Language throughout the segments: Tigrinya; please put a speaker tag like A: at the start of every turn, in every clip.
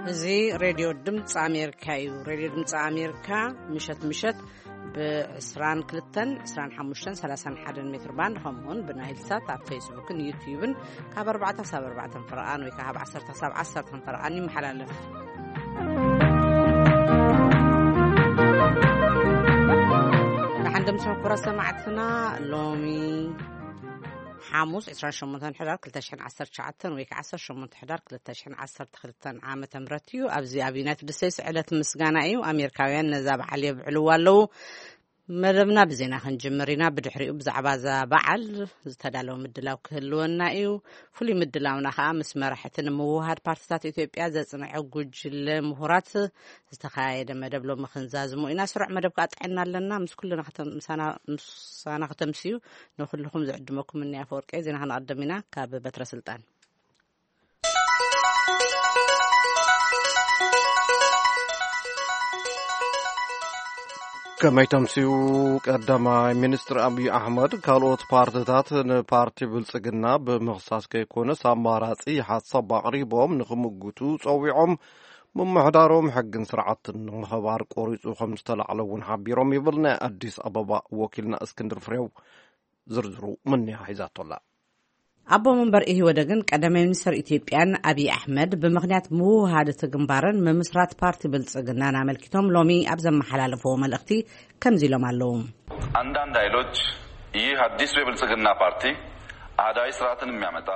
A: زي راديو دمت أمريكا راديو دمت أمريكا مشت بإسران كلتن إسران حموشتن 31 متر باند همون بناهيل سات على فيسبوك يوتيوب كاب 4 سبع 4 فرقان ويكاب 10 سبع 10 فرقان محللف عندهم سمع قرصة معتنا لومي حاموس 28 حدار كلتاشن 10 شعتن ويك 10 حدار كلتاشن 10 تخلتن عامة مرتيو أبزي أبينات دسيس علة مسجانا أيو أمريكاويان نزاب عليه بعلوالو مدبنا بزينا خنجمرينا بدحريو بزعبازا بعل زتدالو مدلاو كهلونا ايو فلي مدلاونا خا مس مرحتن موهاد بارتيات اثيوبيا زصنع غوج لمهورات زتخايد مدبلو مخنزازمو إنا سرع مدب قاطعنا لنا مس كلنا مسانا ختمسيو نخلكم زعدمكم من يافورقي زينا هنقدمينا كاب بتر سلطان
B: كما يتمسيو قدما مينستر أبي أحمد كالوت بارتيات بارتي بلصقنا بمخصاص كيكون ساماراتي حسب قريبهم نخمغوتو صويعهم ممحدارهم حق سرعة مخبار قوريصو خمسة علون حبيرهم يبلنا أديس أبابا وكيلنا اسكندر فريو زرزرو مني حيزات الله
A: أبو منبر إيه ودقن قدما مينستر إثيوبيان أبي أحمد بمغنيات موهاد تقنبارن ممسرات بارتي بلصقنا نعمل كتوم لومي أبزم محلالفو ملأختي كمزي لهم اللوم
C: عندان دايلوج ይህ አዲሱ የብልጽግና ፓርቲ አህዳዊ ስርዓትን የሚያመጣ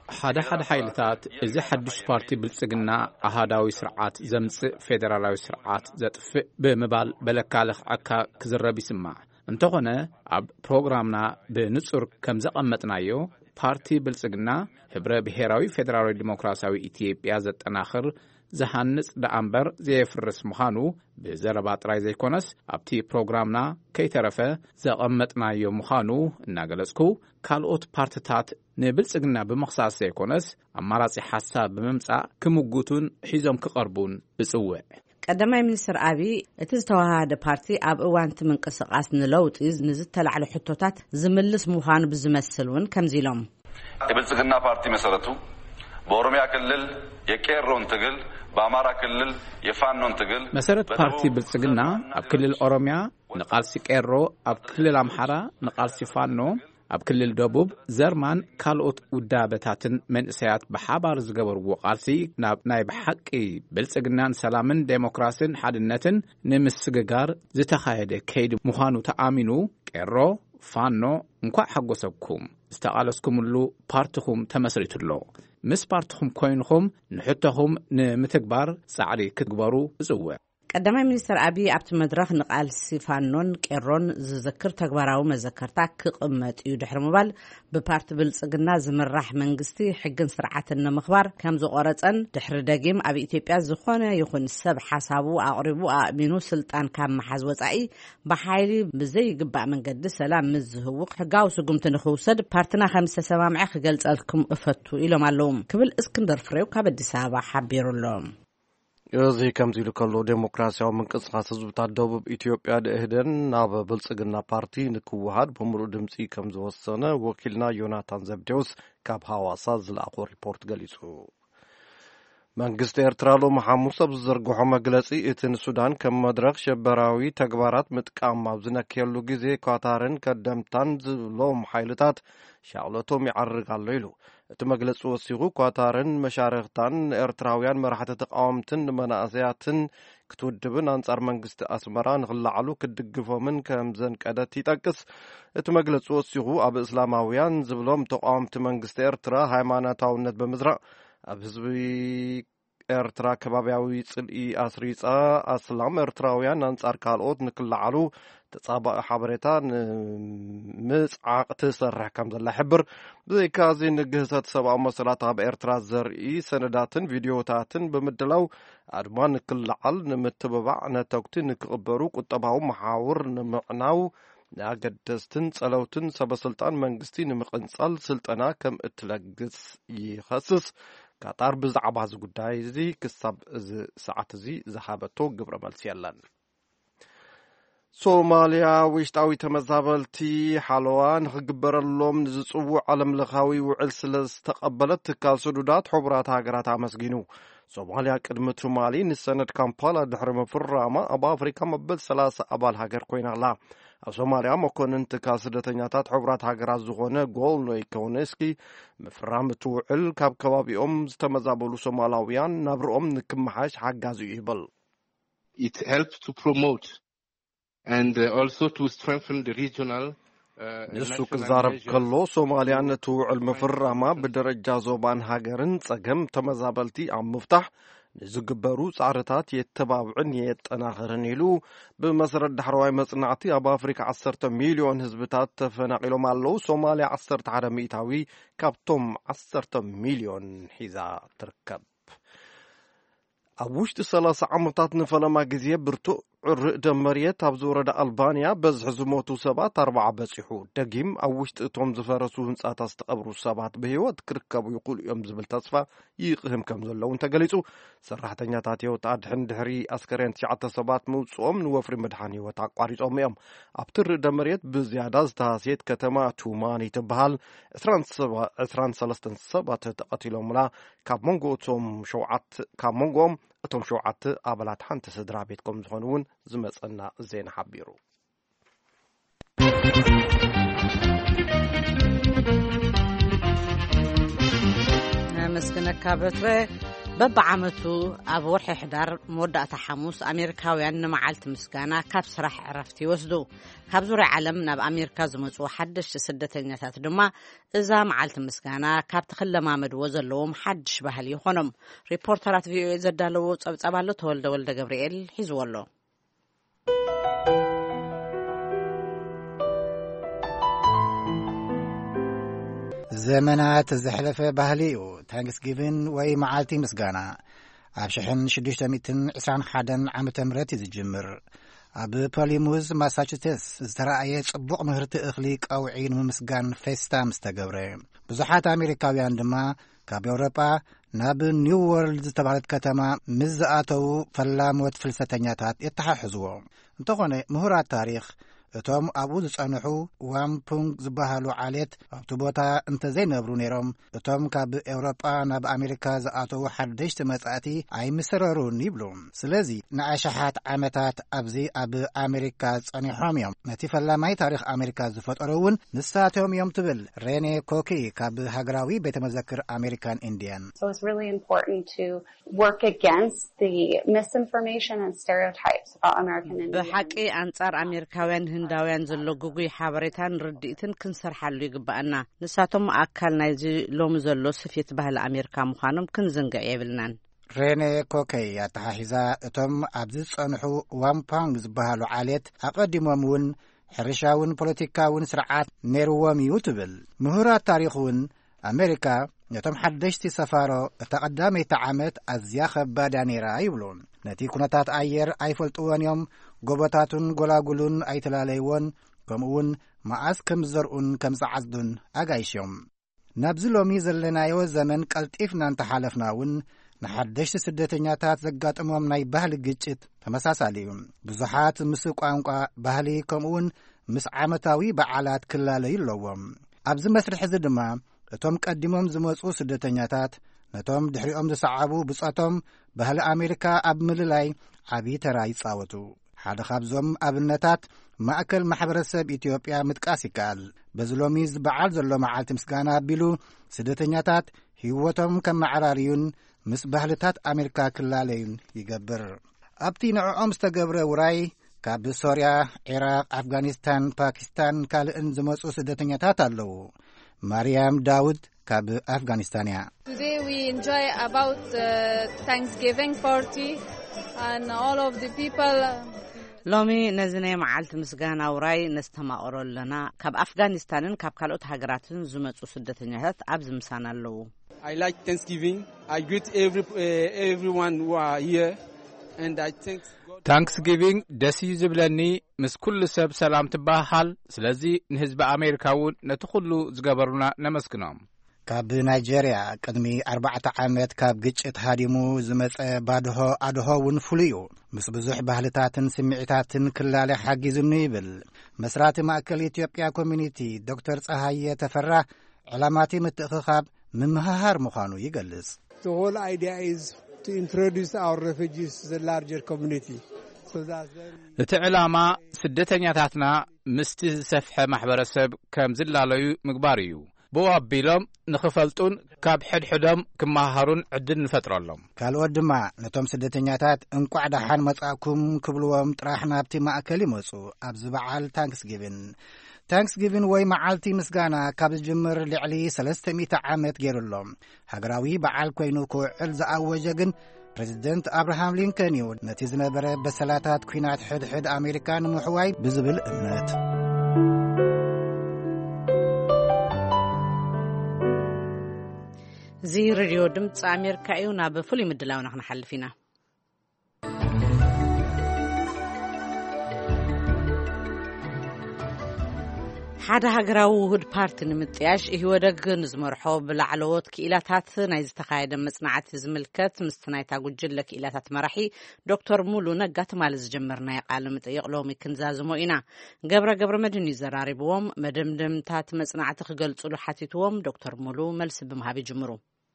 D: ሓደ ሓይልታት እዚ ሓድሽ ፓርቲ ብልጽግና አህዳዊ ስርዓት ዘምጽእ ፌደራላዊ ስርዓት ዘጥፍእ ብምባል በለካልኽ ዓካ ክዝረብ ይስማዕ እንተኾነ ኣብ ፕሮግራምና ብንጹር ከም ዘቐመጥናዮ ፓርቲ ብልጽግና ህብረ ብሔራዊ ፌደራላዊ ዲሞክራሲያዊ ኢትዮጵያ ዘጠናኽር زهانس دامبر زيفرس مخانو بزربا طراي زيكونس ابتي بروغرامنا كيترفه زقمتنا يوم مخانو ناغلسكو كالوت بارتيات نبلصغنا بمخصاص زيكونس اماراتي حساب بممصا كمغوتون حيزوم كقربون بصوع
A: قدما مينستر ابي اتزتوهاد بارتي اب اوانت منقسقاس نلوط از نزتلعل حتوتات زملس مخانو بزمسلون كمزيلوم
C: የብልጽግና ፓርቲ መሰረቱ በኦሮሚያ ክልል የቄሮን ትግል በአማራ ክልል የፋኖን ትግል
D: መሰረት ፓርቲ ብልጽግና ኣብ ክልል ኦሮሚያ ንቃልሲ ቄሮ ኣብ ክልል አምሓራ ንቃልሲ ፋኖ ኣብ ክልል ደቡብ ዘርማን ካልኦት ውዳበታትን መንእሰያት በሓባር ዝገበርዎ ቃልሲ ናብ ናይ በሐቂ ብልጽግናን ሰላምን ዴሞክራሲን ሓድነትን ንምስግጋር ዝተኻየደ ከይድ ምዃኑ ተኣሚኑ ቄሮ ፋኖ እንኳዕ ሓጎሰብኩም ዝተቃለስኩምሉ ፓርቲኹም ተመስሪቱሎ ምስ ፓርቲኹም ኮይንኹም ንሕተኹም ንምትግባር ጻዕሪ ክትግበሩ ጽውዕ
A: قدما مينستر أبي أبت مدرخ نقال سيفانون كيرون زذكر تكبراو مذكرتا كقمت يدحر مبال ببارت بلصقنا زمرح منغستي حقن سرعة النمخبار كم زقورتن دحر داقيم أبي إثيوبيا زخونة يخون سب حسابو أقربو أمينو سلطان كام محاز وزعي بحايلي بزي قبع من قد سلام مزهوق حقاو سقمت نخوصد بارتنا 5 سوامع خقلت ألكم أفتو إلو معلوم كبل اسكندر فريو كابد سابا حبيرو اللوم
B: يزي كمزيلو كلو ديمقراسياو منقسقاس حزبታት ደቡብ ኢትዮጵያ ደህደን ናብ ብልጽግና ፓርቲ ንክውሃድ ብምሉእ ድምጺ ከም ዝወሰነ ወኪልና ዮናታን ዘብዴውስ ካብ ሐዋሳ ዝላኣኾ ሪፖርት ገሊጹ መንግስት ኤርትራ ሎም ሐሙስ ኣብ ዝዘርግሖ መግለጺ እቲ ሱዳን ከም መድረኽ ሸበራዊ ተግባራት ምጥቃም ኣብ ዝነክየሉ ግዜ ኳታርን ከደምታን ዝብሎም ሓይልታት ሻዕለቶም ይዓርጋሉ ኢሉ እቲ መግለጺ ወሲኹ ኳታርን መሻርክታን ኤርትራውያን መራሕቲ ተቃወምትን መናእሰያትን ክትውድብን አንጻር መንግስቲ ኣስመራ ንኽላዓሉ ክድግፎምን ከም ዘንቀደት ይጠቅስ እቲ መግለጺ ወሲኹ ኣብ እስላማውያን ዝብሎም ተቃወምቲ መንግስቲ ኤርትራ ሃይማኖታውነት ብምዝራእ ኣብ ህዝቢ ኤርትራ ከባቢያዊ ጽልኢ ኣስሪጻ ኣስላም ኤርትራውያን አንጻር ካልኦት ንክላዓሉ ተጻባእ ሓበሬታ ምጽዓቅ ትሰርሕ ከም ዘላ ሕብር ብዘይካዚ ንግህሰት ሰብኣዊ መሰላት ኣብ ኤርትራ ዘርኢ ሰነዳትን ቪድዮታትን ብምድላው ኣድማ ንክላዓል ንምትብባዕ ነተኩቲ ንክቕበሩ ቁጠባዊ መሓውር ንምዕናው ንኣገደስትን ጸለውትን ሰበስልጣን መንግስቲ ንምቕንጻል ስልጠና ከም እትለግስ ይኸስስ ካታር ብዛዕባ እዚ ጉዳይ እዚ ክሳብ እዚ ሰዓት እዚ ዝሃበቶ ግብረ መልሲ የለን ሶማሊያ ውሽጣዊ ተመዛበልቲ ሓለዋ ንኽግበረሎም ንዝጽውዕ ዓለምለኻዊ ውዕል ስለ ዝተቐበለት ትካል ስዱዳት ሕቡራት ሃገራት ኣመስጊኑ ሶማሊያ ቅድሚ ትማሊ ንሰነድ ካምፓላ ድሕሪ ምፍራማ ኣብ ኣፍሪካ መበል 30 ኣባል ሃገር ኮይና ኣላ ኣብ ሶማሊያ መኮንን ትካል ስደተኛታት ሕቡራት ሃገራት ዝኾነ ጎልኖይ ኮውነስኪ ምፍራም እቲ ውዕል ካብ ከባቢኦም ዝተመዛበሉ ሶማላውያን ናብርኦም ንክመሓሽ ሓጋዝ እዩ ይብል
E: It helps to promote and also to strengthen the regional
B: ንሱ ክዛረብ ከሎ ሶማሊያ ነቲ ውዕል ምፍራማ ብደረጃ ዞባን ሃገርን ጸገም ተመዛበልቲ ኣብ ምፍታሕ ንዝግበሩ ጻዕርታት የተባብዕን የጠናኽርን ኢሉ ብመሰረት ዳሕረዋይ መጽናዕቲ ኣብ ኣፍሪካ 10 ሚልዮን ህዝብታት ተፈናቂሎም ኣለዉ ሶማሊያ 11 ሚእታዊ ካብቶም 10 ሚልዮን ሒዛ ትርከብ ኣብ ውሽጢ 30 ዓመታት ንፈለማ ግዜ ብርቱዕ ርዕደ መሬት ኣብ ዝወረዳ ኣልባንያ በዝሒ ዝሞቱ ሰባት 40 በፂሑ ደጊም ኣብ ውሽጢ እቶም ዝፈረሱ ህንጻታት ዝተቐብሩ ሰባት ብህይወት ክርከቡ ይኽእሉ እዮም ዝብል ተስፋ ይቕህም ከም ዘለውን ተገሊጹ ሰራሕተኛታት ህይወት ኣድሕን ድሕሪ ኣስከሬን 9 ሰባት ምውፅኦም ንወፍሪ መድሓን ህይወት ኣቋሪጾም እዮም ኣብቲ ርዕደ መሬት ብዝያዳ ዝተሃስየት ከተማ ቱማኒ ትበሃል 23 ሰባት ተቐቲሎምላ ካብ መንጎኦም እቶም 7 ኣባላት ሓንቲ ስድራ ቤት ከም ዝኾኑ እውን ዝመጸና ዜና ሓቢሩ
A: መስግነካ በትረ በብዓመቱ ኣብ ወርሒ ሕዳር መወዳእታ ሐሙስ ኣሜሪካውያን ንመዓልቲ ምስጋና ካብ ስራሕ ዕረፍቲ ይወስዱ ካብ ዙርያ ዓለም ናብ ኣሜሪካ ዝመጹ ሓደሽቲ ስደተኛታት ድማ እዛ መዓልቲ ምስጋና ካብ ተኸለማመድዎ ዘለዎም ሓድሽ ባህሊ ይኾኖም ሪፖርተራት ቪኦኤ ዘዳለዎ ጸብጸባሎ ተወልደ ወልደ ገብርኤል ሒዝዎ ኣሎ
F: ዘመናት ዝሕለፈ ባህሊ እዩ ታንክስጊቪን ወይ መዓልቲ ምስጋና ኣብ 1621 ዓመተ ምህረት ዝጅምር ኣብ ፖሊሙዝ ማሳቹሴትስ ዝተረኣየ ጽቡቕ ምህርቲ እኽሊ ቀውዒ ንምስጋን ፌስታ ምስ ተገብረ ብዙሓት ኣሜሪካውያን ድማ ካብ ኤውሮጳ ናብ ኒው ወርልድ ዝተባህለት ከተማ ምስ ዝኣተዉ ፈላሞት ፍልሰተኛታት የተሓሕዝዎ እንተኾነ ምሁራት ታሪኽ እቶም ኣብኡ ዝጸንሑ ዋምፑንግ ዝበሃሉ ዓሌት ኣብቲ ቦታ እንተዘይነብሩ ነይሮም እቶም ካብ ኤውሮጳ ናብ ኣሜሪካ ዝኣተዉ ሓደሽቲ መጻእቲ ኣይምስረሩን ይብሉ ስለዚ ንኣሽሓት ዓመታት ኣብዚ ኣብ ኣሜሪካ ጸኒሖም እዮም ነቲ ፈላማይ ታሪኽ ኣሜሪካ ዝፈጠሩ እውን ንሳቶም እዮም ትብል ሬኔ ኮኪ ካብ ሃገራዊ ቤተ መዘክር ኣሜሪካን ኢንዲያን
G: So it's really important to work against the misinformation and stereotypes about American Indians.
A: ብሓቂ አንጻር ኣሜሪካውያን ህንዳውያን ዘሎ ጉጉይ ሓበሬታን ርድኢትን ክንሰርሓሉ ይግባአና ንሳቶም ኣካል ናይዚ ሎሚ ዘሎ ስፌት ባህሊ ኣሜሪካ ምዃኖም ክንዝንግዕ የብልናን
F: ሬኔ ኮከይ ኣተሓሒዛ እቶም ኣብዚ ጸንሑ ዋምፓንግ ዝበሃሉ ዓሌት ኣቐዲሞም እውን ሕርሻውን ፖለቲካውን ስርዓት ነይርዎም እዩ ትብል ምሁራት ታሪኽ እውን ኣሜሪካ ነቶም ሓደሽቲ ሰፋሮ እታ ቀዳመይቲ ዓመት ኣዝያ ከባዳ ነይራ ይብሉን ነቲ ኩነታት ኣየር ኣይፈልጥዎን እዮም ጎቦታቱን ጎላጉሉን ኣይተላለይዎን ከምኡውን መዓዝ ከም ዘርኡን ከም ዝዓጽዱን ኣጋይሾም ናብዚ ሎሚ ዘለናዮ ዘመን ቀልጢፍና እንተሓለፍና እውን ንሓደሽቲ ስደተኛታት ዘጋጥሞም ናይ ባህሊ ግጭት ተመሳሳሊ እዩ ብዙሓት ምስ ቋንቋ ባህሊ ከምኡውን ምስ ዓመታዊ በዓላት ክላለዩ ኣለዎም ኣብዚ መስርሕ እዚ ድማ እቶም ቀዲሞም ዝመጹ ስደተኛታት ነቶም ድሕሪኦም ዝሰዓቡ ብጾቶም ባህሊ ኣሜሪካ ኣብ ምልላይ ዓብዪ ተራ ይጻወቱ ሓደ ካብዞም ኣብነታት ማእከል ማሕበረሰብ ኢትዮጵያ ምጥቃስ ይከኣል በዚ ሎሚ ዝበዓል ዘሎ መዓልቲ ምስጋና ኣቢሉ ስደተኛታት ህይወቶም ከም መዕራርዩን ምስ ባህልታት ኣሜሪካ ክላለዩን ይገብር ኣብቲ ንዕኦም ዝተገብረ ውራይ ካብ ሶርያ ኢራቅ ኣፍጋኒስታን ፓኪስታን ካልእን ዝመጹ ስደተኛታት ኣለዉ ማርያም ዳውድ ካብ ኣፍጋኒስታን እያ
H: Today we enjoy about Thanksgiving party and all of the people
A: ሎሚ ነዚ ናይ መዓልቲ ምስጋና ውራይ ነስተማቕሮ ኣለና ካብ ኣፍጋኒስታንን ካብ ካልኦት ሃገራትን ዝመጹ ስደተኛታት ኣብዚ ምሳና ኣለዉ
I: I like Thanksgiving. I greet everyone who are here and I thank
D: ታንክስጊቪንግ ደስ እዩ ዝብለኒ ምስ ኩሉ ሰብ ሰላም ትባሃል ስለዚ ንህዝቢ ኣሜሪካ እውን ነቲ ኩሉ ዝገበሩና ነመስግኖም
F: ካብ ናይጀርያ ቅድሚ 4 ዓመት ካብ ግጭት ሃዲሙ ዝመጸ ባድሆ ኣድሆ እውን ፍሉዩ ምስ ብዙሕ ባህልታትን ስምዒታትን ክላለ ሓጊዙኒ ይብል መስራቲ ማእከል ኢትዮጵያ ኮሚኒቲ ዶክተር ፀሃየ ተፈራ ዕላማቲ ምትእኽኻብ ምምሃሃር ምዃኑ ይገልጽ።
J: The whole idea is to introduce our refugees to the larger community.
D: እቲ ዕላማ ስደተኛታትና ምስቲ ዝሰፍሐ ማሕበረሰብ ከም ዝላለዩ ምግባር እዩ። ብኡ ኣቢሎም ንኽፈልጡን ካብ ሕድሕዶም ክመሃሩን ዕድል ንፈጥረሎም።
F: ካልኦት ድማ ነቶም ስደተኛታት እንቋዕ ዳሓን መጻእኩም ክብልዎም ጥራሕ ናብቲ ማእከል ይመጹ። ኣብዚ በዓል ታንክስጊቪን ወይ መዓልቲ ምስጋና ካብ ዝጅምር ልዕሊ 300 ዓመት ገይሩሎም ሃገራዊ በዓል ኮይኑ ክውዕል ዝኣወጀ ግን ፕሬዚደንት አብርሃም ሊንከን እዩ። ነቲ ዝነበረ በሰላታት ኩናት ሕድሕድ ኣሜሪካ ንምሕዋይ ብዝብል እምነት
A: እዚ ሬድዮ ድምፂ ኣሜሪካ እዩ። ናብ ፍሉይ ምድላውና ክንሓልፍ ኢና። ሓደ ሃገራዊ ውህድ ፓርቲ ንምጥያሽ ይወደግ ንዝመርሖ ብላዕለዎት ክኢላታት ናይ ዝተኻየደ መጽናዕቲ ዝምልከት ምስቲ ናይታ ጉጅለ ክኢላታት መራሒ ዶክተር ሙሉ ነጋ ትማል ዝጀመርናዮ ቃለ መጠይቕ ሎሚ ክንዛዝሞ ኢና። ገብረ መድህን ይዘራሪብዎም መደምደምታት መጽናዕቲ ክገልጹሉ ሓቲትዎም ዶክተር ሙሉ መልሲ ብምሃብ ይጅምሩ።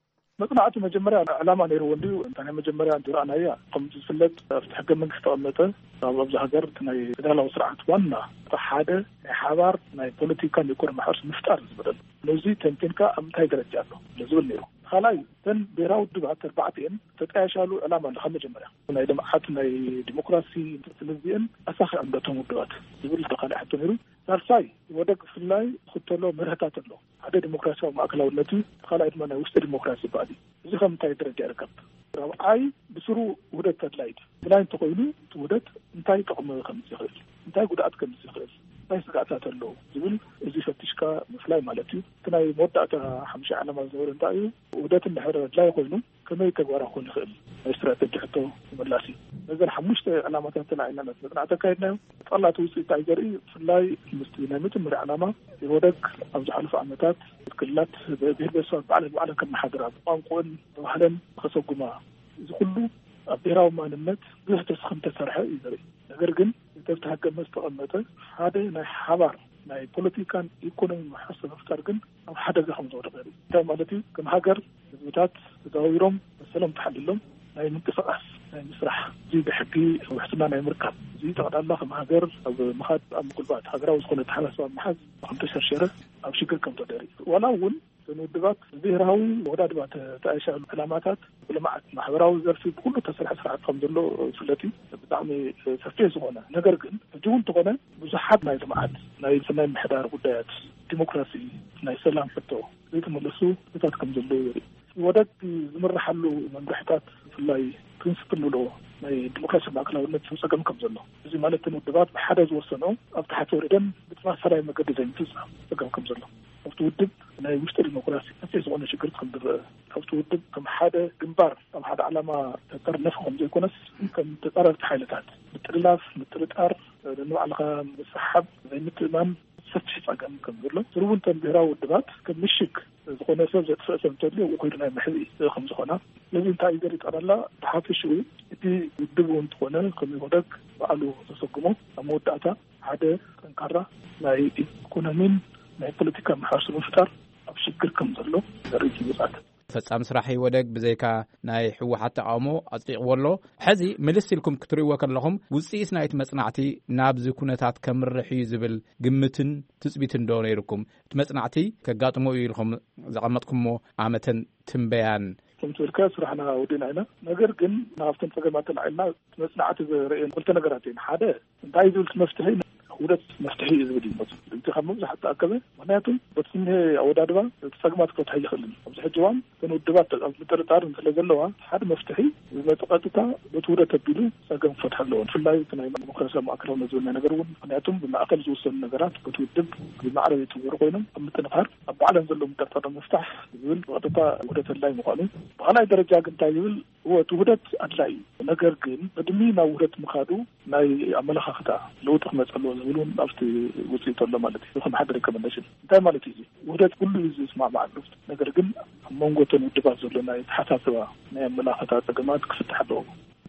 K: መጽናዕቲ መጀመርያ ዕላማ ነይሩ ወንድዩ እንታና መጀመርያ እንድራእናያ ከም ዝፍለጥ ኣብቲ ሕገ መንግስቲ ተቐመጠ ኣብዚ ሃገር ናይ ፌደራላዊ ስርዓት ዋና ሓደ ናይ ሓባር ናይ ፖለቲካን ኢኮኖሚ ማሕበረሰብ ምፍጣር ዝብደል ነዚ ተንቲንካ ኣብ እንታይ ደረጃ ኣሎ ዝብል ነይሩ። ካልኣይ ተን ብሔራዊ ውድባት ኣርባዕተን ተጣያሻሉ ዕላማ ኣለካ መጀመርያ ናይ ልምዓት ናይ ዲሞክራሲ ስለዚአን ኣሳኺ ኣምደቶም ውድባት ዝብል ተኻልእ ሕቶ ነይሩ። ሳልሳይ ወደግ ብፍላይ ዝኽተሎ መርህታት ኣሎ ሓደ ዲሞክራሲያዊ ማእከላውነቱ ካልኣይ ድማ ናይ ውሽጢ ዲሞክራሲ ባዕሉ እዚ ከም እንታይ ደረጃ ይርከብ። ራብዓይ ብስሩ ውህደት ኣድላይ ብላይ እንተኮይኑ ውህደት እንታይ ጥቕሚ ከምዚ ይኽእል እንታይ ጉድኣት ከምዚ ይኽእል እንታይ ስጋኣታት ኣሎ ዝብል እዚ ፈቲሽካ ምፍላይ ማለት እዩ። እቲ ናይ መወዳእታ 5 ዓለማ ዝነበረ እንታይ እዩ ውህደት እንድሕር ኣድላይ ኮይኑ ከመይ ተግባራ ክኾን ይኽእል ናይ ስትራቴጂ ሕቶ ምላሲ ነዘን 5 ዕላማታት ተላዒልና መጽናዕቲ ኣካይድናዮ። ጠቕላላ ውፅኢት እንታይ ዘርኢ ብፍላይ ምስቲ ናይ መጀመርያ ዕላማ ይወደግ ኣብ ዝሓለፉ ዓመታት ክልላት ብሄረሰባት ባዕለን ከመሓድራ ቋንቋን ባህለን ከሰጉማ እዚ ኩሉ ኣብ ብሔራዊ ማንነት ብዙሕ ተስኺም ተሰርሐ እዩ ዘርኢ። ነገር ግን ተብተሃገመ ዝተቐመጠ ሓደ ናይ ሓባር ናይ ፖለቲካን ኢኮኖሚ ማሕበረሰብ ምፍጣር ግን ኣብ ሓደጋ ከም ዝወደቀ እዩ። እንታይ ማለት እዩ ከም ሃገር ህዝብታት ተዛዊሮም መሰሎም ተሓሊሎም ናይ ምንቅስቃስ ናይ ምስራሕ እዚ ብሕጊ ውሕስና ናይ ምርካብ እዚ ጠቕላላ ከም ሃገር ኣብ ምኻድ ኣብ ምቁልባት ሃገራዊ ዝኾነ ተሓሳስባ መሓዝ ከም ተሸርሸረ ኣብ ሽግር ከም ተደሪ ዋላ እውን ውድባት ብሔራዊ ወዳድባት ተኣሻሉ ዕላማታት ብልምዓት ማሕበራዊ ዘርፊ ብኩሉ ተሰርሐ ስርዓት ከም ዘሎ ፍለጥ ብጣዕሚ ሰፊሕ ዝኾነ ነገር ግን እጅውን እንተኾነ ብዙሓት ናይ ልምዓት ናይ ሰናይ ምሕዳር ጉዳያት ዲሞክራሲ ናይ ሰላም ሕቶ ዘይተመለሱ ሕቶታት ከም ዘሎ የርኢ። ወደግ ዝምራሓሉ መንገድታት ብፍላይ ፕሪንስፕል ብሎ ናይ ዲሞክራሲ ማእከላውነት ፀገም ከም ዘሎ እዚ ማለት ውድባት ብሓደ ዝወሰኖ ኣብ ታሕቲ ወሪደን ብተመሳሳሊ መገዲ ዘይምፍፃም ፀገም ከም ዘሎ ኣብቲ ውድብ ናይ ውሽጢ ዲሞክራሲ ሰፊሕ ዝኾነ ሽግር ከም ዝረአ ኣብቲ ውድብ ከም ሓደ ግንባር ኣብ ሓደ ዓላማ ተጠርነፍ ከም ዘይኮነስ ከም ተፃረርቲ ሓይልታት ምጥልላፍ ምጥርጣር ንባዕልኻ ምስሓብ ዘይምትእማን ሰፊሕ ፀገም ከም ዘሎ ዝርውን ተን ብሔራዊ ውድባት ከም ምሽግ ዝኾነ ሰብ ዘጥፍአ ሰብ እንተልዩ ውኮይዱ ናይ ምሕዚ ከም ዝኾና ነዚ እንታይ እዩ ዘርኢ ጠቕላላ ብሓፈሽኡ እቲ ውድብ እውን እንትኾነ ከም ይወደግ ባዕሉ ተሰጉሞ ኣብ መወዳእታ ሓደ ጠንካራ ናይ ኢኮኖሚን ናይ ፖለቲካ ማሕበረሰብ ምፍጣር ኣብ ሽግር ከም ዘሎ ዘርኢ ይመስል።
D: ፈጻሚ ስራሕ ይወደግ ብዘይካ ናይ ሕወሓት ተቃውሞ ኣጽቂቕዎ ኣሎ። ሕዚ ምልስ ኢልኩም ክትርእይዎ ከለኹም ውፅኢት ናይቲ መጽናዕቲ ናብዚ ኩነታት ከምርሕ እዩ ዝብል ግምትን ትፅቢትን ዶ ነይርኩም? እቲ መጽናዕቲ ከጋጥሞ እዩ ኢልኩም ዘቐመጥኩሞ ዓመተን ትንበያን
K: ከም ትብልካ ስራሕና ወዲና ኢና። ነገር ግን ናብተን ፀገማት ተላዒልና መጽናዕቲ ዘርእየን ክልተ ነገራት እየን። ሓደ እንታይ ዝብል መፍትሒ ውህደት መፍትሒ እዩ ዝብል ይመስል እቲ ካብ መብዛሕትኡ ተኣከበ ምክንያቱም በትስምሄ ኣወዳድባ ፀገማት ክፈትሓ ይኽእልን ኣብዚ ሕጂ እዋን እተን ውድባት ኣብ ምጥርጣር ስለ ዘለዋ ሓደ መፍትሒ ዝመፅእ ቀጥታ በቲ ውህደት ኣቢሉ ፀገም ክፈትሓ ኣለዎ። ብፍላይ እቲ ናይ ዲሞክራሲያዊ ማእከላውነት ዝብል ነገር እውን ምክንያቱም ብማእከል ዝወሰኑ ነገራት በቲ ውድብ ብማዕረ ይትውሩ ኮይኖም ኣብ ምጥንኻር ኣብ ባዕለን ዘሎ ምጥርጣር ምፍታሕ ዝብል ብቀጥታ ውህደት ኣድላይ ምዃኑ ብኻልኣይ ደረጃ ግን እንታይ ይብል እቲ ውህደት ኣድላይ እዩ ነገር ግን ቅድሚ ናብ ውህደት ምኻዱ ናይ ኣመለኻኽታ ለውጢ ክመፅእ ኣለዎ ዝብሉን ኣብቲ ውፅኢት ኣሎ ማለት እዩ። ከም ሓደ ሪኮመንዴሽን እንታይ ማለት እዩ ውህደት ኩሉ ዝስማዕማዕ ኣሎ ነገር ግን ኣብ መንጎ እተን ውድባት ዘሎ ናይ ተሓሳስባ ናይ ኣመለኻኽታ ፀገማት ክፍታሕ ኣለዎ።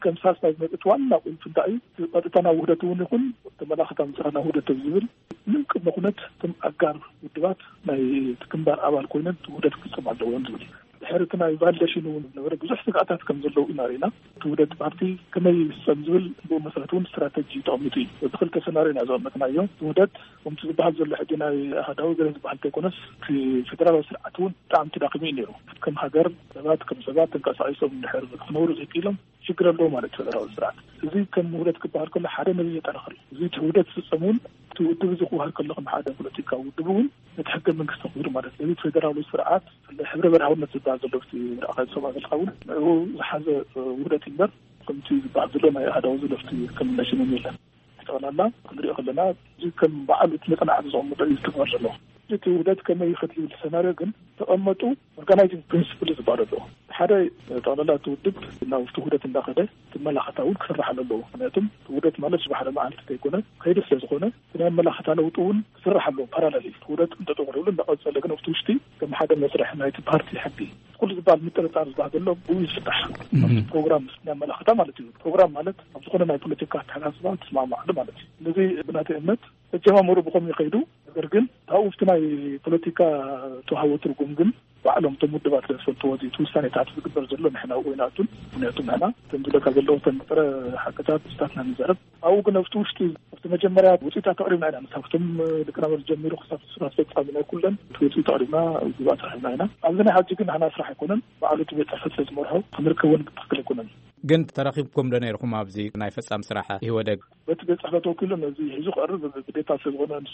K: كم ساس ما يتوانا في الدعي قد وحدة ونكون تملاخة مصرنا وحدة الزبل ممكن نكونت تم أجار ودبات ما يتكمبر أول كونت وحدة كسب عدوان زبل حركنا يبالشينو نبرة بزح سقطات كم زلوا إنارينا وحدة بارتي كما يسنزل بمسألة استراتيجية تعميتي ودخل كسنارينا زود مثلا يوم وحدة ومتزب بعض زل حدنا هذا هو جلس بعض تكونس في فدرال وسرعتون تعم تداقمين له كم هجر سبات كم سبات تنقص عيسو من حرب خنور زي كيلم شكرا له مالك فدرال وسرعت زي كم وحدة كبار كل حدا نبي يتأخر زي وحدة سمون تودبزقوا هالكلهم حدا بوليتيكا ودبون نتحكم من كستغير مالك زي فدرال وسرعت الحبر برهون نتبع زلفتي أخذ سبعة الخون هو حاجة وحدة البر كنت بعض لنا هذا وزلفتي كم نشين ميلا الله كل أخذنا زي كم بعض مثلا عن زعم مدرس استثمار له جت ودات كما يخدم السيناريو كن تأمتوا organizing principles بعده حدا طالما تودب إنه وجودت الداخل ثم لا خطأون كسر حل له فناتم ودات ما لش بحر ما عرفت يكونه خير سيزخونه ثم لا خطأ وطول كسر حله parallel ودات أنت تقول لنا قد سلكنا وفتوشتي كم حدا مسرح نهاية بارتي حقي كل بعض مثل تعرض بعض له ويفتح برنامج ثم لا خطأ مالتي برنامج مالت أبغون ما يكون تكات حلاسبات تسمع معلومة مالتي الذي بنات أمت الجماعة مروا بقوم يقيدوا لكن تعوفتنا بوليتيكا تهاوت رقم وعلم تمد بعد الفتوى توساني تعرف تقدر زلوا نحن ويناتون هنا تنزل كذلوا تنتظر حكتات استثناء نزرب أو كنا فتوشتي في مجمرات وتيتا تقريبا أنا مسافتم ذكرنا الجميل وخصوصا في قابلنا كلنا تويتي تقريبا وجبات رحنا هنا عندنا حاجة كنا هنا أسرح يكونن وعلى تبي تحسس مرها خمركون بتحكي يكونن
D: ግን ተረኺብኩም ደነርኩም ኣብዚ ናይ ፈጻም ስራሓ ይወደግ
K: በትገጽ ሓለቶ ኩሎም እዚ ሒዙ ቀርብ በዴታ ስለሆነ እሱ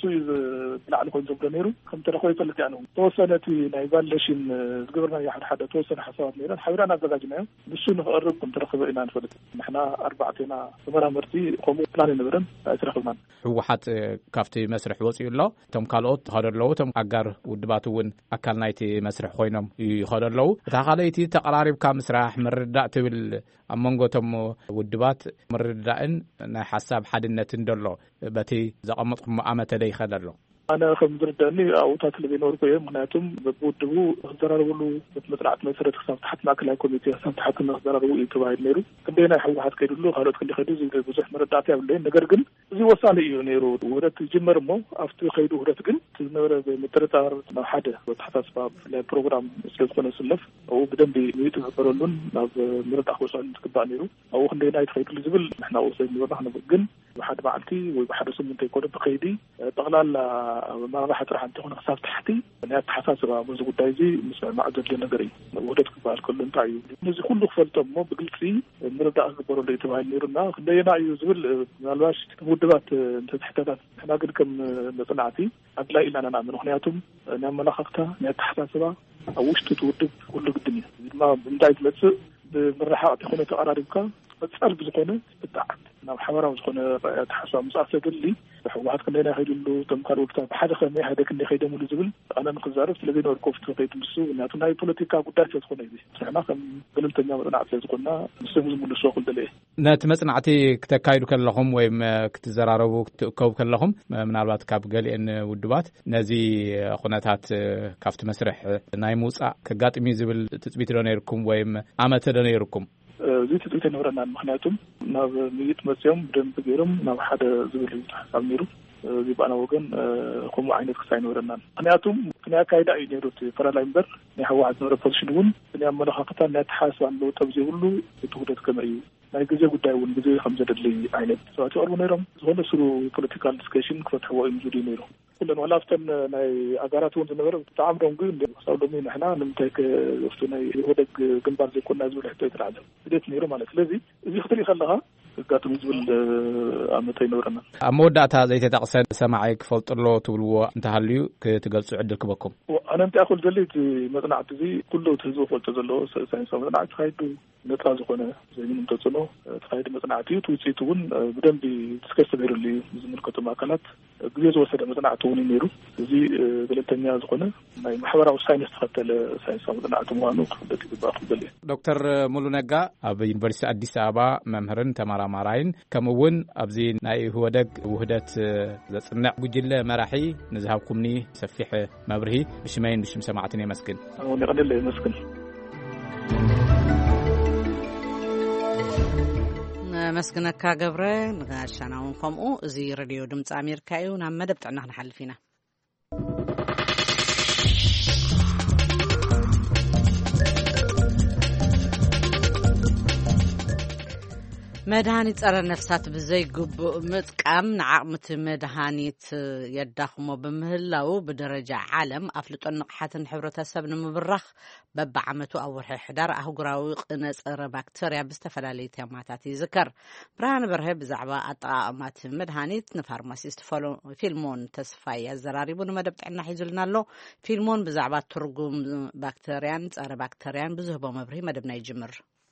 K: ይላል ኮን ዘብደ ነይሩ ከም ተረኸ ይፈልጥ ያኑ ተወሰነቲ ናይ ቫልሽን ዝግብርና ሓደ ተወሰነ ሓሳብ ነይረን ሓቢራና አዘጋጅናዮ እሱ ንቀርብ ከም ተረኸበ ኢና ንፈልጥ ንሕና ኣርባዕተና ተመራመርቲ ቆሙ ፕላን ነበረን ኣይተረኸብና
D: ህወሓት ካብቲ መስርሕ ወፂኡ ኣሎ እቶም ካልኦት ተኸደለው እቶም ኣጋር ውድባት እውን ኣካል ናይቲ መስርሕ ኮይኖም ይኸደለው እታ ካልአይቲ ተቀራሪብካ ምስራሕ ምርዳእ ትብል أمانغوتهم ودبات مردائن نحساب حدنة دلو بتي زقمتهم أمة لي خدلو
K: أنا خمدر داني أو تاكل بينور كويه مناتهم بودبو ضرر ولو مترعت مسرت خصام تحت معك كوميتي خصام تحت ضرر ويتباعي نيرو كدينا يحو حد كيدلو خالد كل خدي زي بزح مرداتي عملين نجر جن زي وصل إيو نيرو ورت جمر مو أفتو خيدو ورت جن تنور بمترتار ما حدا وتحت أسباب البرنامج سلسلة سلف أو بدم بيتو برلون ناب مرد أخو صار تكبر نيرو أو خلينا يتخيل الزبل إحنا وصلنا نورنا إحنا بجن واحد بعتي وواحد سمن تيكون بقيدي تغلال ما راح تروح أنت هنا خسارة تحتي أنا أتحسس بموضوع الدايزي مثل ما عدد للنجاري وودت كبار كل انتعي نزي كله خفلت ما بقول فيه نرد أكبر اللي تبعي نيرنا خلينا يزول نالواش مدبات أنت تحتاج إحنا قد كم نصنعتي أدلا إلا أنا نعمل خنياتهم نعمل نخختها نتحسس بها أوش تتودب كل الدنيا ما بنتعي تلص بالرحاء تكون تقراربك بتسأل بزقونه بتاعت نعم حوارا وزقونه تحسب مسألة قلي واحد كنا نخيد له تمكار وكتاب حدا خلني هذا كنا خيده مول زبل أنا نخزاره تلاقينا الكوفت خيد مسو ناتو ناي بوليتيكا قدرت تكون هذي إحنا كم قلنا تنيا ورنا عفوا زقنا مسو مول الشغل دليه
D: نات مثلا عتي كتكايدو كلهم ويم كتزرارو كوب كلهم من الوقت كاب قال إن ودبات نزي خناتات كافت مسرح ناي موسى كقات ميزبل تثبيت رنيركم ويم عمت رنيركم زي
K: تثبيت نورنا مخناتهم ناب ميت مسيوم بدم بجيرم ناب حدا زبل حساب نيرو يبقى أنا وجن قوم عيني كسائن ورنا خناتهم خناة كايدا ينيروت فرالايمبر نحو عاد نور بوزيشنون خناة ملاحقة نتحاسب عن لو تبزيولو يتوجد كمريو نايجزء قدايون جزء خمسة دللي عينت سواء أربعة نيرم زون سرو political discussion كفتح هو إنجلي نيرو كلنا ولا فتن ناي أجارات ونز نور تعاملهم قيم صاروا مين إحنا نمتلك وفتنا يهودك جنبار زي كنا زول حتى يتراجع بديت نيرو مالك لذي إذا اختلي خلها قاتم يزول عمتين نورنا
D: أموداتها زي تتقصد سماعك فلترلو تقولوا أنت هاليو كتجلس عندك بكم
K: وأنا أنت أخذ جليت مثلا عتزي كله تهزو فلتزلو ساينس مثلا عتخايدو نتراجع هنا زي من تزلو تخايد مثلا عتيو تويتون بدم بتسكت غير اللي زمن كتب أكلات جزء وسط مثلا عتوني نيرو زي بلتنيا زخنة ما محور أو ساينس تختل ساينس مثلا عتموانو خدتي بأخذ جلي
D: دكتور مولو نجا أبي يونيفرسيتي أديس أبابا ممهرن تمارا ماراين كمون أبزي ناي هو دق وهدت زصنع بجلة مراحي نزهبكمني سفيح مبرهي بشمين بشم سماعتني مسكن
K: ونقدر لي مسكن
A: نመስግነካ ገብረ ንጋሻናውን ከምኡ እዚ ሬድዮ ድምፂ ኣሜሪካ እዩ ናብ መደብ ጥዕና ክንሓልፍ ኢና መድሃኒት ጸረ ነፍሳት ብዘይግቡእ ምጥቃም ንዓቕምቲ መድሃኒት የዳኽሞ ብምህላው ብደረጃ ዓለም ኣፍልጦ ንቕሓትን ሕብረተሰብ ንምብራኽ በብዓመቱ ኣብ ወርሒ ሕዳር ኣህጉራዊ ቅነፀረ ባክተርያ ብዝተፈላለዩ ቴማታት ይዝከር ብርሃን በርሀ ብዛዕባ ኣጠቃቅማት መድሃኒት ንፋርማሲስት ፊልሞን ተስፋይ ኣዘራሪቡ ንመደብ ጥዕና ሒዙልና ኣሎ ፊልሞን ብዛዕባ ትርጉም ባክተርያን ጸረ ባክተርያን ብዝህቦ መብርሂ መደብና ይጅምር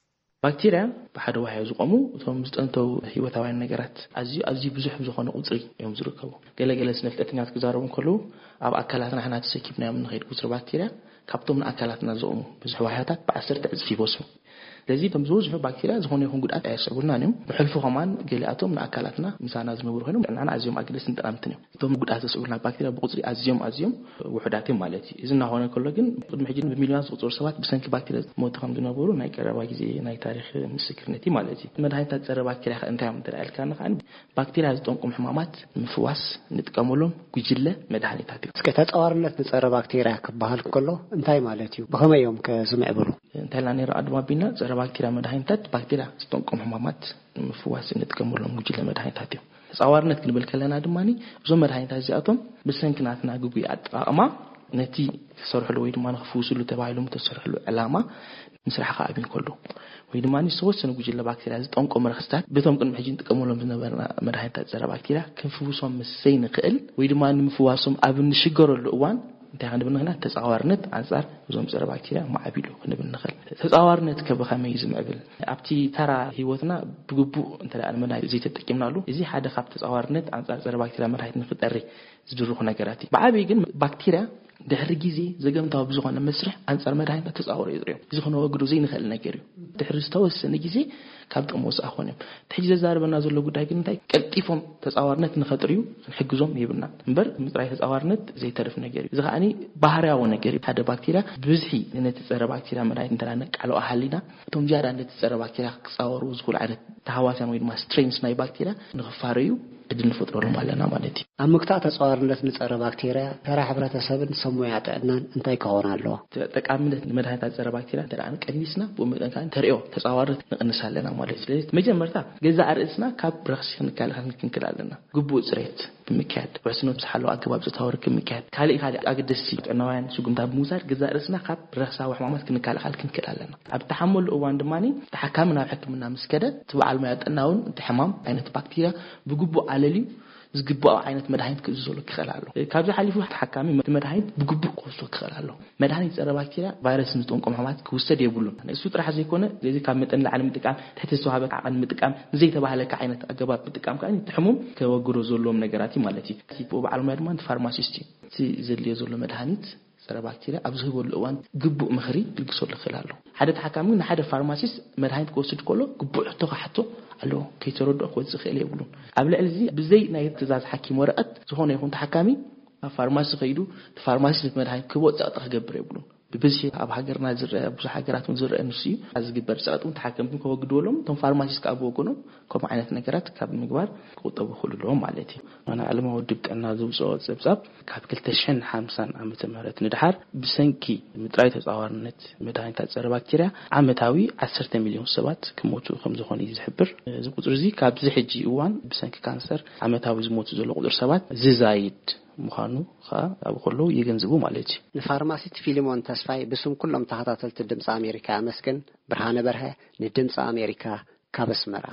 L: ባክቴሪያ በሓደ ዋሕዮ ዝቆሙ እቶም ዝጠንተው ህይወታውያን ነገራት ኣዝዩ ብዙሕ ዝኾነ ቁፅሪ እዮም ዝርከቡ ገለገለ ስነፍልጠተኛታት ክዛረቡ ከለው ኣብ ኣካላትና ሓና ተሰኪብናዮም ንኸይድ ቁፅሪ ባክቴሪያ ካብቶም ንኣካላትና ዝቆሙ ብዙሕ ዋሕያታት ብ10 እጥፍ ይበስሙ ስለዚህ እቶም ዝበዝሑ ባክቴሪያ ዝኾነ ይኹን ጉድኣት ኣየስዕቡልናን እዮም ብሕልፉ ኸማን ገሊኣቶም ንኣካላትና ምሳና ዝነብሩ ኮይኖም ንዓና ኣዝዮም ኣገደስትን ጠቃምትን እዮም እቶም ጉድኣት ዘስዕቡልና ባክቴሪያ ብቁፅሪ ኣዝዮም ውሑዳት እዮም ማለት እዩ እዚ እናኾነ ከሎ ግን ቅድሚ ሕጂ ብሚልዮናት ዝቁፅሩ ሰባት ብሰንኪ ባክቴሪያ ዝሞቱ ከም ዝነበሩ ናይ ቀረባ ግዜ ናይ ታሪክ ምስክርነት እዩ ማለት እዩ መድሃኒታት ፀረ ባክቴሪያ እንታይ እዮም ተራእልካ ንኸዓ ባክቴሪያ ዝጠንቁም ሕማማት ምፍዋስ ንጥቀመሎም ጉጅለ መድሃኒታት እዮም እስከ ተጻዋርነት ንፀረ ባክቴሪያ ክበሃል ከሎ እንታይ ማለት እዩ ብኸመይ እዮም ከዝምዕብሉ እንታይ ላ ነይሩ ኣድማ ቢና ፀረ ባክቴሪያ መድሃኒታት ባክቴሪያ ዝጠንቁም ሕማማት ምፍዋስ ንጥቀመሎም ጉጅለ መድሃኒታት እዮም ተጻዋርነት ክንብል ከለና ድማኒ እዞም መድሃኒታት እዚኣቶም ብሰንኪናትና ግጉይ ኣጠቃቅማ ነቲ ተሰርሕሉ ወይ ድማ ንኽፍውስሉ ተባሂሎም ተሰርሕሉ ዕላማ ምስራሕ ከኣብን ከሎ ወይ ድማ ንሰወሰነ ጉጅለ ባክቴሪያ ዝጠንቆም ረክስታት በቶም ቅድሚ ሕጂ ንጥቀመሎም ዝነበርና መድሃኒታት ፀረ ባክቴሪያ ክንፍውሶም መሰይ ንኽእል ወይ ድማ ንምፍዋሶም ኣብ ንሽገረሉ እዋን እንታይ ክንብል ንኽእል ተጻዋርነት ኣንጻር እዞም ፀረ ባክቴሪያ ማዕቢሉ ክንብል ንኽእል ተጻዋርነት ከበኸመይ ዝምዕብል ኣብቲ ተራ ህይወትና ብግቡእ እንተዳኣነ መድሃኒት ዘይተጠቂምናሉ እዚ ሓደ ካብ ተጻዋርነት ኣንጻር ፀረ ባክቴሪያ መድሃኒት ንኽጠሪ ዝድርኹ ነገራት እዩ ብዓብይ ግን ባክቴሪያ ድሕሪ ግዜ ዘገምታዊ ብዝኾነ መስርሕ ኣንጻር መድሃኒት ተጻውሩ ይጥርዮም እዚ ክንወግዶ ዘይንኽእል ነገር እዩ ድሕሪ ዝተወሰነ ግዜ ካብ ጥቅሚ ወፃኢ ኾኖም ሕጂ ዘዛረበና ዘሎ ጉዳይ ግን እንታይ ቀልጢፎም ተጻዋርነት ንኸጥርዩ ክንሕግዞም ይብልና እምበር ምጥራይ ተጻዋርነት ዘይተርፍ ነገር እዩ እዚ ከዓኒ ባህርያዊ ነገር እዩ ሓደ ባክቴሪያ ብዝሒ ነቲ ፀረ ባክቴሪያ መድሃኒት እንተላነ ቃልኦ ሓሊና እቶም ጃዳ ነቲ ፀረ ባክቴሪያ ክጻወሩ ዝኽእሉ ዓይነት ተሃዋስያን ወይ ድማ ስትሬንስ ናይ ባክቴሪያ ንኽፋረዩ እድል ንፈጥረሎም ኣለና ማለት እዩ ኣብ ምክታዕ ተጻዋርነት ንፀረ ባክቴሪያ ተራ ሕብረተሰብን ሰሙያ ጥዕናን እንታይ ክኾን ኣለዎ ጠቃሚነት ንመድሃኒታት ፀረ ባክቴሪያ ተዳኣነ ቀኒስና ብመጠንካ ተርእዮ ተጻዋርነት ንቕንስ ኣለና ማለት እዩ ስለዚህ መጀመርታ ገዛእ ርእስና ካብ ረኽሲ ክንከላኸል ክንክል ኣለና ግቡእ ፅሬት ብምክያድ ውሕስነት ዝሓለወ ኣገባብ ፆታዊ ርክብ ምክያድ ካልእ ኣገደስቲ ጥዕናውያን ሽጉምታ ብምውሳድ ገዛእ ርእስና ካብ ረኽሳዊ ሕማማት ክንከላኸል ክንክል ኣለና ኣብ ተሓመሉ እዋን ድማኒ ተሓካሚ ናብ ሕክምና ምስ ከደ ትበዓል ሞያ ጥዕናውን እቲ ሕማም ዓይነት ባክቴሪያ ብግቡእ ኣለልዩ ዝግባእ ዓይነት መድሃኒት ክእዝዘሉ ክኽእል ኣሎ ካብዚ ሓሊፉ ተሓካሚ መድሃኒት ብግቡእ ክወስዶ ክኽእል ኣሎ መድሃኒት ፀረ ባክቴሪያ ቫይረስን ዝጠንቆም ሕማማት ክውሰድ የብሉን እሱ ጥራሕ ዘይኮነ ስለዚ ካብ መጠን ላዕሊ ምጥቃም ትሕቲ ዝተዋሃበ ዓቐን ምጥቃም ንዘይተባህለካ ዓይነት ኣገባብ ምጥቃም ከዓ ትሕሙም ከወግዶ ዘለዎም ነገራት እዩ ማለት እዩ በዓል ሞያ ድማ ተፋርማሲስት እዩ እቲ ዘድልዮ ዘሎ መድሃኒት ፀረ ባክቴሪያ ኣብ ዝህበሉ እዋን ግቡእ ምኽሪ ክልግሰሉ ይኽእል ኣሎ ሓደ ተሓካሚ ንሓደ ፋርማሲስት መድሃኒት ክወስድ ከሎ ግቡእ ሕቶ ክሓቶ ኣለዎ ከይተረድኦ ክወፅእ ይኽእል የብሉን ኣብ ልዕሊ እዚ ብዘይ ናይ ትእዛዝ ሓኪም ወረቐት ዝኾነ ይኹን ተሓካሚ ኣብ ፋርማሲ ከይዱ ፋርማሲስት መድሃኒት ክወፅእ ክገብር የብሉን ብብዝሒ ኣብ ሃገርና ዝርአ ብዙሕ ሃገራት ዝርአ ንሱ እዩ ኣብ ዝግበር ፀቕጡን ተሓከምትን ከወግድዎሎም እቶም ፋርማሲስት ካብ ወገኖም ከምኡ ዓይነት ነገራት ካብ ምግባር ክቁጠቡ ይኽእሉሎም ማለት እዩ ኣነ ዓለማዊ ውድብ ጥዕና ዘውፅኦ ፀብጻብ ካብ 2050 ዓመተ ምህረት ንድሓር ብሰንኪ ምጥራይ ተጻዋርነት መድሃኒታት ፀረ ባክቴሪያ ዓመታዊ 10 ሚልዮን ሰባት ክሞቱ ከም ዝኾነ እዩ ዝሕብር እዚ ቁፅሪ እዚ ካብ ዝሕጂ እዋን ብሰንኪ ካንሰር ዓመታዊ ዝሞቱ ዘሎ ቁፅሪ ሰባት ዝዛይድ ምዃኑ ኣብ ኩሉ ይገንዝቡ ማለት እዩ ንፋርማሲስት ፊልሞን ተስፋይ ብስም ኩሎም ተኸታተልቲ ድምፂ ኣሜሪካ ኣመስግን ብርሃነ በርሀ ንድምፂ ኣሜሪካ ካብ ኣስመራ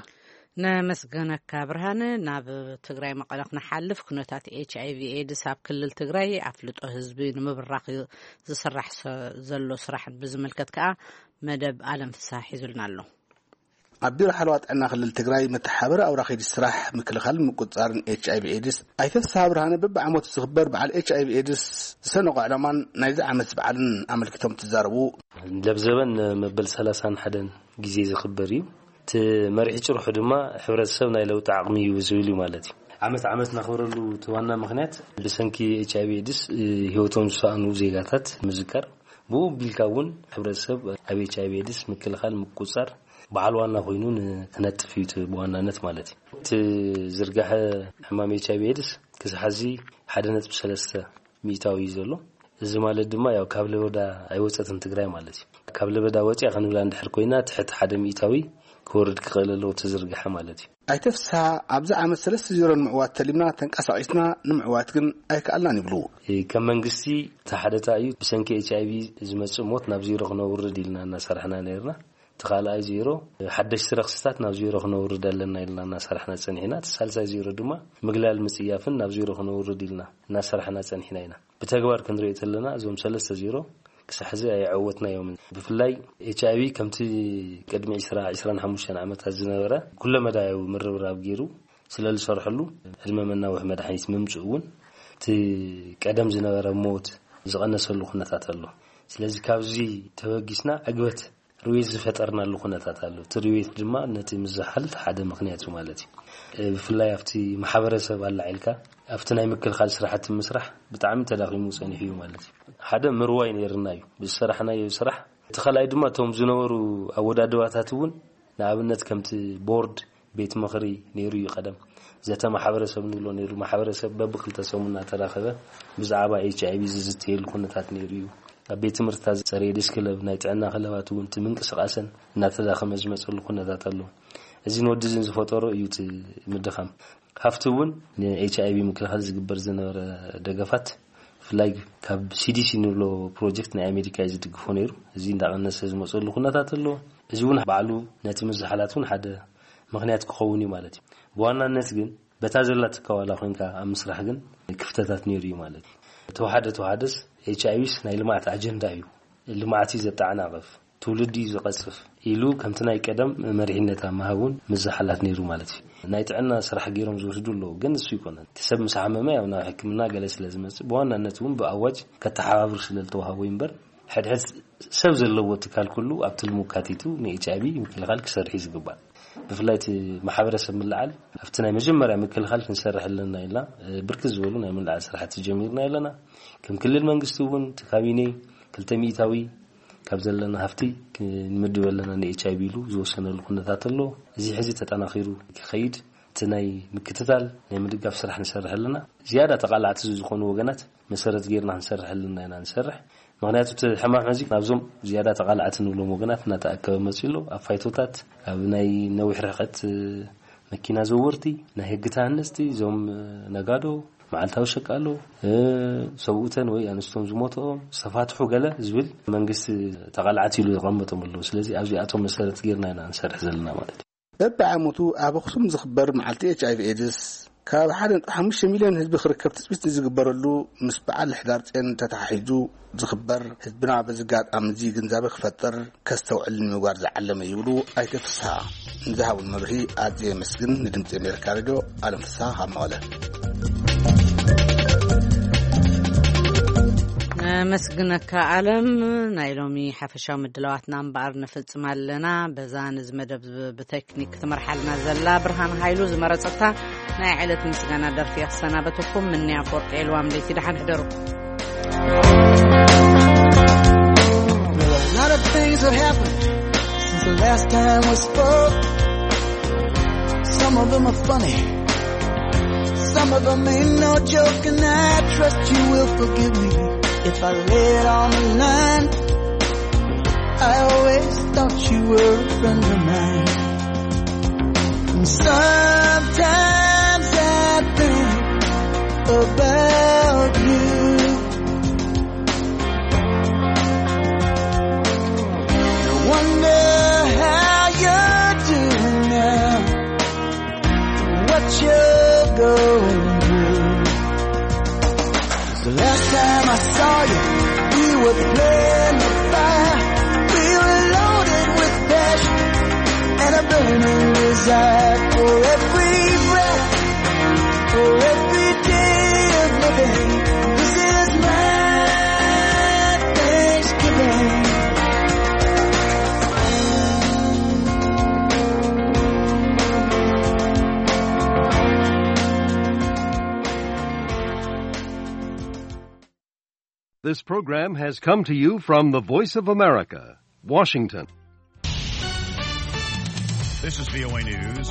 A: ነመስገነካ ብርሃነ ናብ ትግራይ መቐለ ክነሓልፍ ኩነታት HIV ኤድስ ኣብ ክልል ትግራይ ኣፍልጦ ህዝቢ ንምብራኽ ዝስራሕ ዘሎ ስራሕ ብዝምልከት ከዓ መደብ ኣለም ፍሳሕ ሒዙልና ኣሎ
M: ኣብ ቢሮ ሓለዋ ጥዕና ክልል ትግራይ መተሓበረ ኣውራኺ ስራሕ ምክልኻል ምቁፅፃርን HIV ኤድስ ኣይተፍሳህ ብርሃነ በብዓመቱ ዝኽበር በዓል HIV ኤድስ ዝሰነቆ ዕላማን ናይዚ ዓመት በዓልን ኣመልኪቶም ትዛረቡ
N: ለብዘበን መበል 31 ግዜ ዝኽበር እዩ እቲ መሪሕ ጭርሑ ድማ ሕብረተሰብ ናይ ለውጢ ዓቕሚ ይውዝብል ማለት እዩ ዓመት ናኽብረሉ ዋና ምክንያት ብሰንኪ HIV ኤድስ ህይወቶም ዝሰኣኑ ዜጋታት ምዝካር ብኡ ቢልካ እውን ሕብረተሰብ ኣብ HIV ኤድስ ምክልኻል ምቁፅፃር በዓል ዋና ኮይኑ ክነጥፍ እዩ ብዋናነት ማለት እዩ ዝርጋሐ ሕማም ኤችአይቪ ኤድስ ክሳሕዚ 1.3 ሚታዊ ዘሎ እዚ ማለት ድማ ያው ካብ ለበዳ ኣይወፀትን ትግራይ ማለት እዩ ካብ ለበዳ ወጪ ክንብላ እንድሕር ኮይና ትሕቲ 1 ሚታዊ ክወርድ ክኸለሎ ተዝርጋሐ ማለት እዩ
M: ኣይተፍሳ ኣብዛ ዓመት 3-0 ንምዕዋት ተሊምና ተንቀሳቂስና ንምዕዋት ግን ኣይከኣልናን ይብሉ
N: ከም መንግስቲ ተሓደታ እዩ ብሰንኪ ኤችአይቪ ዝመጽእ ሞት ናብ 0 ክነውርድ ኢልና እናሰርሕና ነርና ተኻልኣይ 0 ሓደሽ ረክስታት ናብ 0 ክነውርድ ኣለና ኢልና እናሰርሕና ጸኒሕና ተሳልሳይ 0 ድማ ምግላል ምጽያፍን ናብ 0 ክነውርድ ኢልና እናሰርሕና ጸኒሕና ኢና ብተግባር ክንሪኦ ተለና እዞም 3-0 ክሳሕዚ ኣይዕወትና እዮም ብፍላይ ኤችአይቪ ከምቲ ቅድሚ 25 ዓመታት ዝነበረ ኩለ መዳያዊ ምርብራብ ገይሩ ስለልሰርሕሉ ዕድመ መናውሕ መድሓኒት ምምጽእ እውን እቲ ቀደም ዝነበረ ሞት ዝቐነሰሉ ኩነታት ኣሎ ስለዚ ካብዚ ተወጊስና ዕግበት ርዌት ዝፈጠርናሉ ኩነታት ኣሎ እቲ ርዌት ድማ ነቲ ምዝሓል ሓደ ምኽንያት ማለት እዩ ብፍላይ ኣብቲ ማሕበረሰብ ኣላዒልካ ኣብቲ ናይ ምክልኻል ስራሕቲ ምስራሕ ብጣዕሚ ተዳኺሙ ጸኒሑ እዩ ማለት እዩ ሓደ ምርዋይ ነርና እዩ ብስራሕናዮ ስራሕ ተኸላይ ድማ ቶም ዝነበሩ ኣወዳድባታት እውን ንኣብነት ከምቲ ቦርድ ቤት ምኽሪ ነይሩ እዩ ቀደም ዘተ ማሕበረሰብ ንብሎ ነይሩ ማሕበረሰብ በብክልተ ሰሙና ተራኸበ ብዛዕባ ኤችአይቪ ዝዝትየሉ ኩነታት ነይሩ እዩ ኣብ ቤት ትምህርትታት ፀረ ኤድስ ክለብ ናይ ጥዕና ክለባት እውን ምንቅስቃስን እናተዳኸመ ዝመፀሉ ኩነታት ኣሎ እዚ ንወድዝን ዝፈጠሮ እዩ እቲ ምድኻም ካብቲ እውን ንኤችአይቪ ምክልኻል ዝግበር ዝነበረ ደገፋት ፍላይ ካብ ሲዲሲ ንብሎ ፕሮጀክት ናይ ኣሜሪካ ዝድግፎ ነይሩ እዚ እንዳቀነሰ ዝመፀሉ ኩነታት ኣሎ እዚ እውን ባዕሉ ነቲ ምዝሓላት እውን ሓደ ምኽንያት ክኸውን እዩ ማለት እዩ ብዋናነት ግን በታ ዘላት ከዋላ ኮይንካ ኣብ ምስራሕ ግን ክፍተታት ነይሩ እዩ ማለት እዩ ተዋሓደስ ኤችአይቪስ ናይ ልማዓት አጀንዳ እዩ ልማዓት ዘጣዓናቀፍ ትውልዲ ዝቀጽፍ ኢሉ ከምቲ ናይ ቀደም መሪሕነት ማህውን ምዝሓላት ነይሩ ማለት እዩ ናይ ጥዕና ስራሕ ገይሮም ዝወስዱሉ ግን እሱ ይኮነን ተሰብ መሳሐመመ ያው ናይ ሕክምና ገለ ስለዝመጽእ በዋናነት እውን በአዋጅ ከተሓባብር ስለልተዋሃቦ ይምበር ሕድሕድ ሰብ ዘለዎ ትካል ኩሉ ኣብ ትልሙካቲቱ ንኤችአይቪ ምክልኻል ክሰርሕ ይዝግባል ብፍላይት ማሕበረሰብ ምልዓል ኣብቲ ናይ መጀመርያ ምክልኻል ክንሰርሕ ኣለና ኢልና ብርክት ዝበሉ ናይ ምልዓል ስራሕቲ ጀሚርና ኣለና ከም ክልል መንግስቲ እውን ካቢኔ 200ታዊ ካብ ዘለና ሃፍቲ ንምድብ ኣለና ንኤችአይቪ ኢሉ ዝወሰነሉ ኩነታት ኣሎ እዚ ሕዚ ተጠናኺሩ ክኸይድ እቲ ናይ ምክትታል ናይ ምድጋፍ ስራሕ ንሰርሕ ኣለና ዝያዳ ተቃላዕቲ ዝኾኑ ወገናት መሰረት ገይርና ክንሰርሕ ኣለና ኢና ንሰርሕ ምክንያቱ እቲ ሕማም ሕዚ ናብዞም ዝያዳ ተቃላዕቲ ንብሎም ወገናት እናተኣከበ መፅሎ ኣብ ፋይቶታት ኣብ ናይ ነዊሕ ርሕቀት መኪና ዘወርቲ ናይ ህግታ ኣነስቲ ዞም ነጋዶ መዓልታዊ ሸቃሎ ሰብኡተን ወይ ኣንስቶም ዝሞቶም ዝተፋትሑ ገለ ዝብል መንግስቲ ተቃላዕቲ ኢሉ ይቐመጦም ኣለዉ ስለዚ ኣብዚ ኣቶም መሰረት ገይርና ኢና ንሰርሕ ዘለና ማለት እዩ
M: በብዓመቱ ኣብ ኣክሱም ዝኽበር መዓልቲ ኤችአይቪ ኤድስ ካብ 1.5 ሚልዮን ህዝቢ ክርከብ ትፅቢት ዝግበረሉ ምስ በዓል ሕዳር ጽዮን ተታሒዙ ዝኽበር ህዝብና በዝጋጣሚ እዚ ግንዛቤ ክፈጥር ከስተውዕል ንምግባር ዝዓለመ ይብሉ ኣይተፍሳ ንዝሃቡን መብርሂ ኣዝየ መስግን ንድምፂ ኣሜሪካ ሬድዮ ኣለም ፍስሓ ካብ መቐለ
A: መስግነካ ዓለም ናይ ሎሚ ሓፈሻዊ ምድላዋትና እምበኣር ንፍጽም ኣለና በዛ ንዝመደብ ብቴክኒክ ትመርሓልና ዘላ ብርሃን ሃይሉ ዝመረፀታ ናይ ዕለት ምስጋና ደርፊ ክሰናበተኩም ምንያ ፈርቂ ኤልዋም ለይቲ ደሓን ሕደሩ
O: A lot of things have happened since the last time we spoke. Some of them are funny, some of them ain't no joke, and I trust you will forgive me if I lay it on the line. I always thought you were a friend of mine, and sometimes I think about you. I wonder how you're doing now, what you're going through. The last time I saw you, we were playing the fire. We were loaded with passion and a burning desire for every breath, for every day of living. This is my Thanksgiving.
P: This program has come to you from the Voice of America, Washington.
Q: This is VOA News.